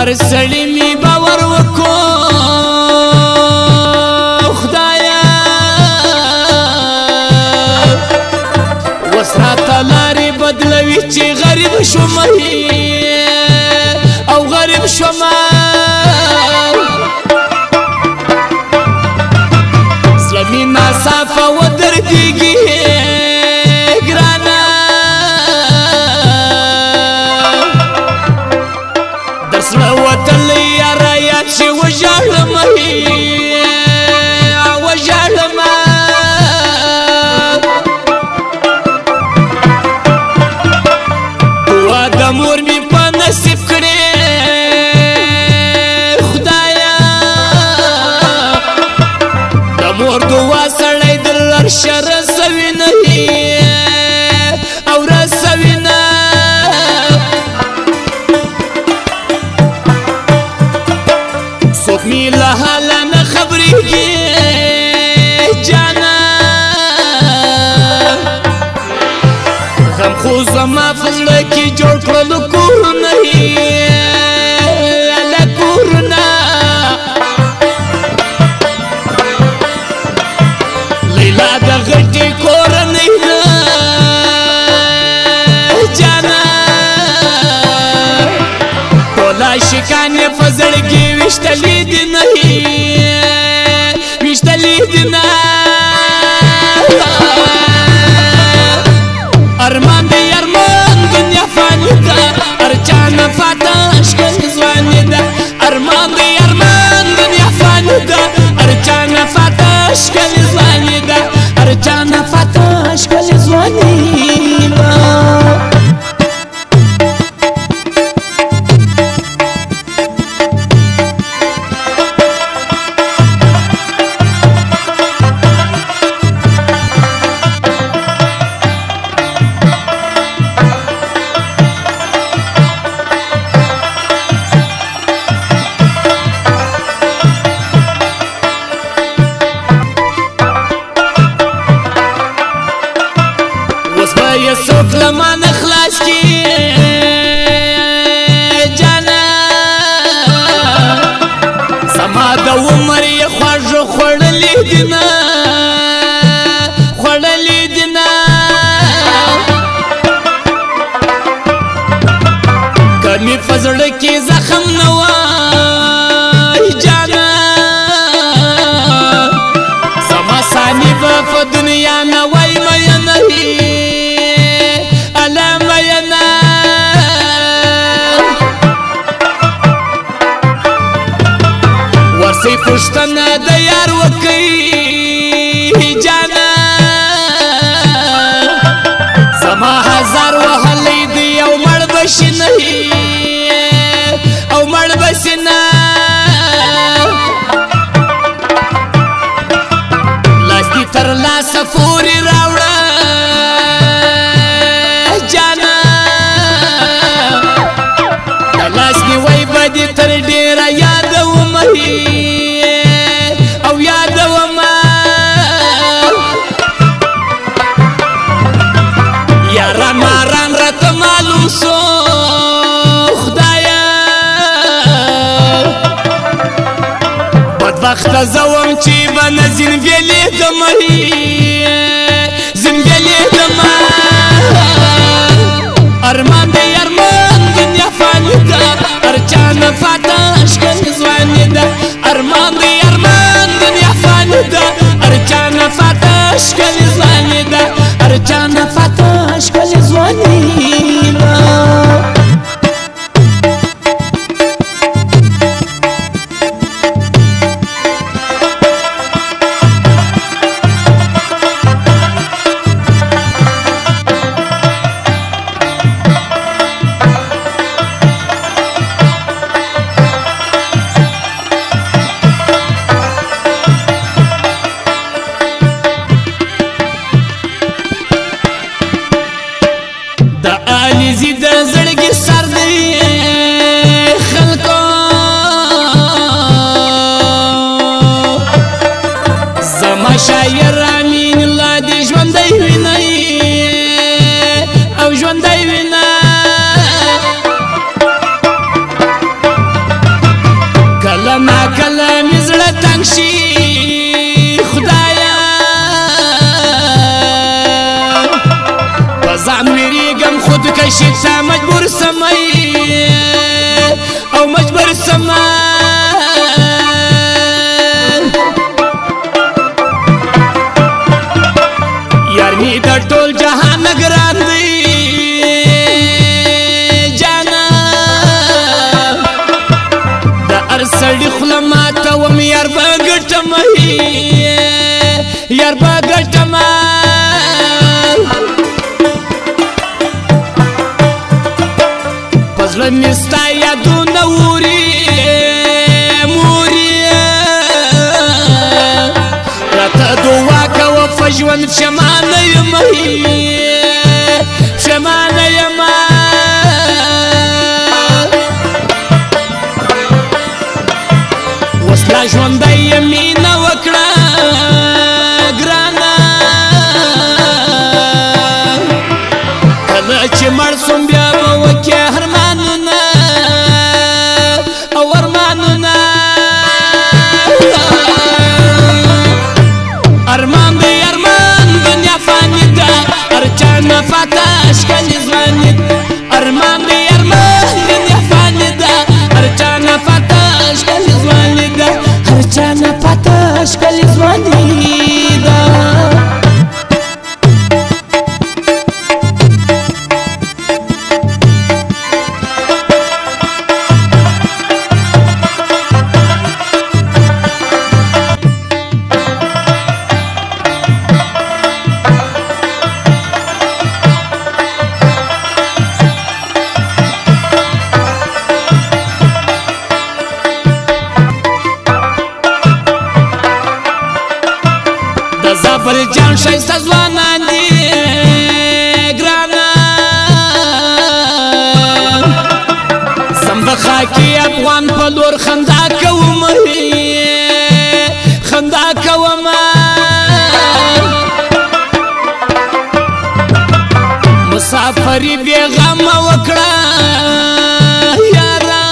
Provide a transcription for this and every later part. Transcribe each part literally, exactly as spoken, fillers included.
پر سړی می باور وکړو خدایا اوس راته لارې بدلوي چې غریب شومه او غریب شومه زړه مې ناصافه ودردېږي ګرانه در زړه وتلی یاره یاد شي وژاړمه وژاړمه دعا د مور مې په نصیب کړې خدایا د مور دعا سړی د لرشه رسوي نه او رسوي نه څوک مې له حاله نه خبرېږي جانه غم خو زما په زړه کې جوړ کړلو کورونه له کورونه لیلا د غټې کورنۍ ده جانه ټول عاشقان یې په زړګي ویشتلي دي نه ویشتلي دي نه ارمان دی ارمان دنیا فانی ده هر چا نه فاته ښکلې ځواني ده ارمان دی ارمان دنیا فانی ده هر چا نه فاته ښکلې ځواني ده هر چا نه فاته ښکلې ځواني ده یا څوک له ما نه خلاص کړي جانه زما د عمر یې خواږه خوړلي دي نه خوړلي دي نه که مې په زړه کې زخم نه وای جانه زما ثاني به په دنیا نه وای مینه ورسې پوښتنه د یار وکړئ جانه زما هزار وهلی دی او مړ به شي نه او مړ به شي نه لاس دې تر لاسه پورې راوړه جانه د لاس نیوی به دې تر ډېره یادومه او یادومه یاران ماران راته معلوم سو خدایا بدبخته زه وم چې به نه زنګېلېدمه زنګېلېدمه ارمان دی ارمان دنیا فانی ده هر چا نه فاته ښکلې ځواني ده ارمان دی ارمان دنیا فانی ده هر چا نه فاته ښکلې ځواني ده هر چا نه فاته ښکلې ځواني ده راشد تا مجبور سمای او مجبور سما یار می در ټول جهان ګران دی جانا د هر سړي خوله ماتوم یار به ګټم یار به ګټم په زړه مې ستا یادونه اوري موري راته دعا کوه په ژوند پښېمانه یم پښېمانه یم اوس لا ژوندی یم مینه وکړه ګرانه کله چې مړ سوم بیا به وکې ارمانونه او ارمانونه ارمان دی ارمان دنیا فانی ده هر چا نه فاته اشکال ځواني ارمان دی ارمان دنیا فانی ده هر چا نه فاته اشکال ځواني ده هر چا نه فاته اشکال ځواني ده زابل جان شایسته ځوانان دي ګرانه زم د خاکي افغان په لور خندا کوم خندا کوم مسافري بې غمه وکړه یاره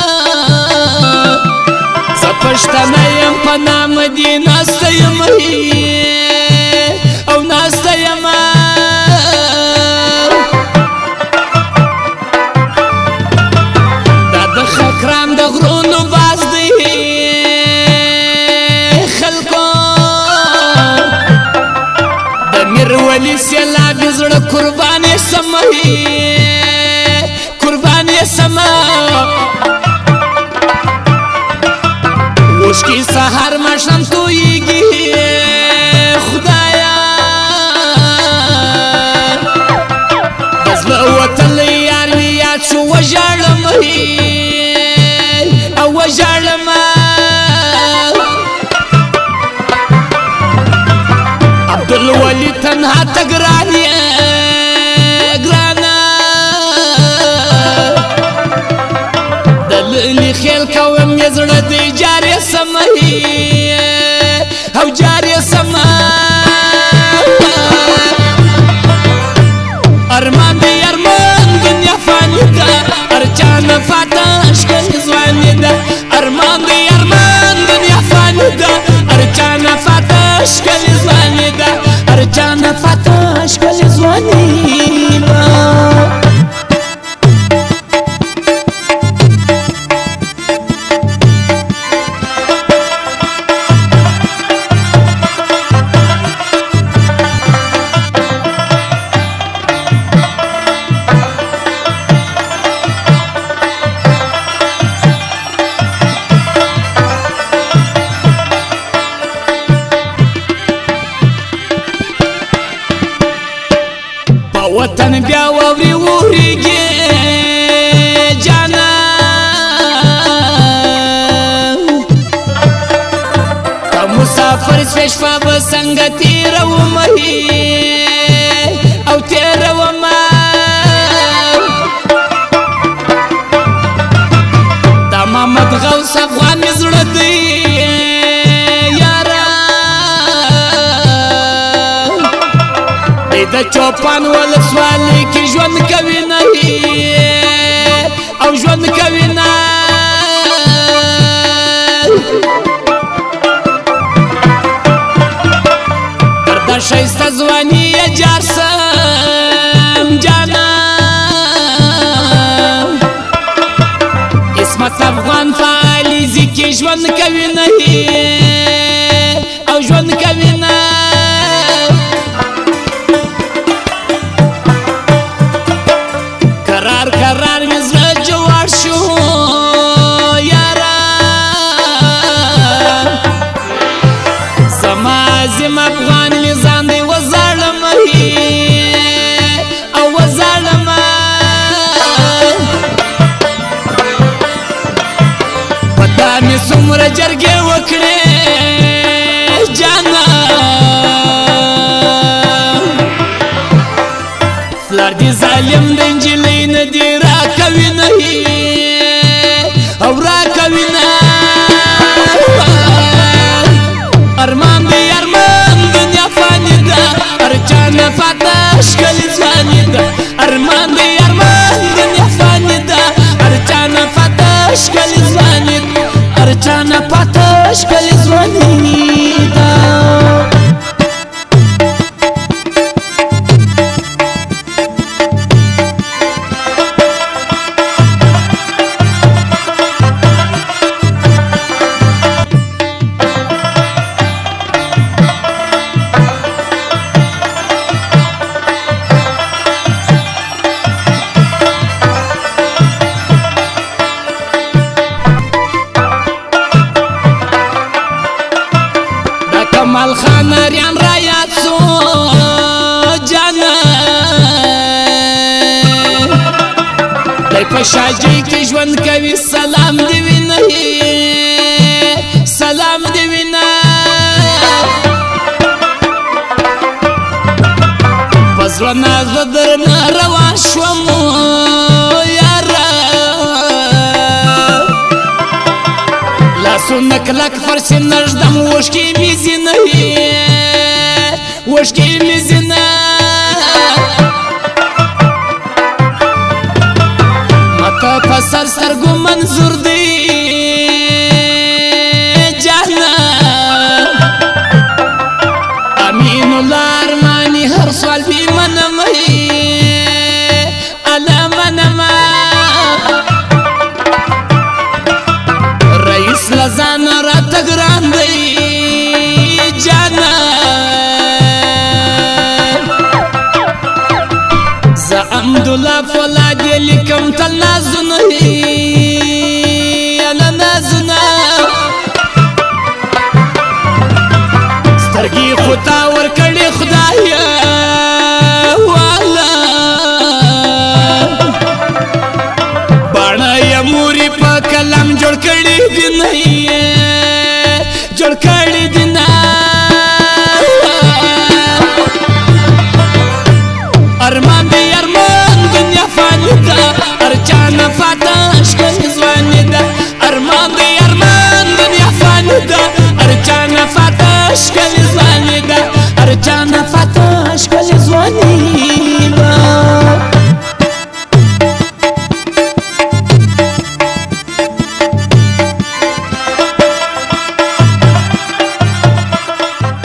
زه پښتنه یم په نام دې ناسته یم او ناسته یم دا د خکران د غرونو باز دی خلکو د میرولی سیلابي زړه قربانې سمه قربانې سمه اوښکې سهار ماښام تویږي خدایا د زړه وتلی یار مې یاد شو وژاړم او وژاړم عبدالولي تنها ته ګران یې ګرانه د للي خیل کوم یې زړه دی جارې سمه او جارې سمه ارمان دی ارمان دنیا فانی ده هر چا نه فاته اشکال ځواني ده ارمان دی ارمان دنیا فانی ده هر چا نه فاته اشکال ځواني ده هر چا نه فاته اشکال ځواني ده وطن بیا واوري وریږي جانا که مسافر شوې شپه به څنګه تېروم او تېروم دا محمد غوث افغان مې زړه دی د چوپان ولسوالۍ کې ژوند کوي نه او ژوند کوي نه در د ښایسته ځواني یې جار سم جانا جرګې وکړې جانا پلار دې ظالم د نجلۍ نه دې راکوي نه او راکوي نه ارمان دې ارمان دنیا فاني ده هر چا نه فاته ښکلې ځواني ده ارمان دې ارمان دنیا فاني ده هر چا نه فاته ښکلې ځواني ده هر چا نه فاته ښکلې ځواني ده کمال خان ریان را یاد سو جانا دی په شاجي کې ژوند کوي سلام دی وینه سلام دی وینه پزړه ناز درنه روان شوم یاره لاسونه کلک فرسې نږدم وشکې مې ځینه وشکې مې ځینه